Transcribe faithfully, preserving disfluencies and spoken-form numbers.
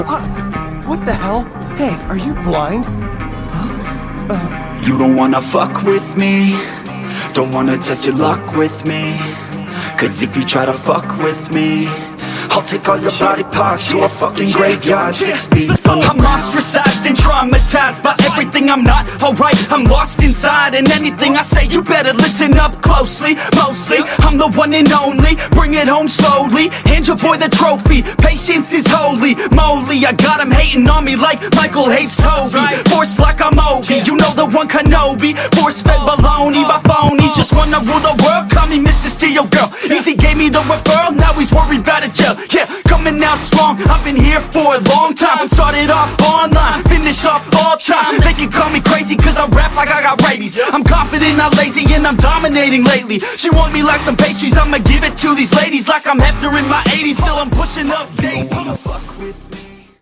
Uh, what the hell? Hey, are you blind? Huh? Uh, You don't wanna fuck with me, don't wanna test your luck with me, cause if you try to fuck with me, I'll take all your body parts to a fucking graveyard. Six feet I'm ostracized and traumatized by everything I'm not. Alright, I'm lost inside, and anything I say you better listen up closely. Mostly, I'm the one and only. Bring it home slowly, hand your boy the trophy. Patience is holy moly. I got him hating on me like Michael hates Toby. Force like I'm Obi, you know the one Kenobi. Force fed baloney by phonies. Just wanna rule the world, call me Mister Steel Girl. Easy gave me the referral, now he's worried about a jail. Yeah, coming out strong, I've been here for a long time. Started off online, finish off all time. They can call me crazy cause I rap like I got rabies. I'm confident, not lazy, and I'm dominating lately. She want me like some pastries, I'ma give it to these ladies like I'm Hefner in my eighties. Still I'm pushing up days.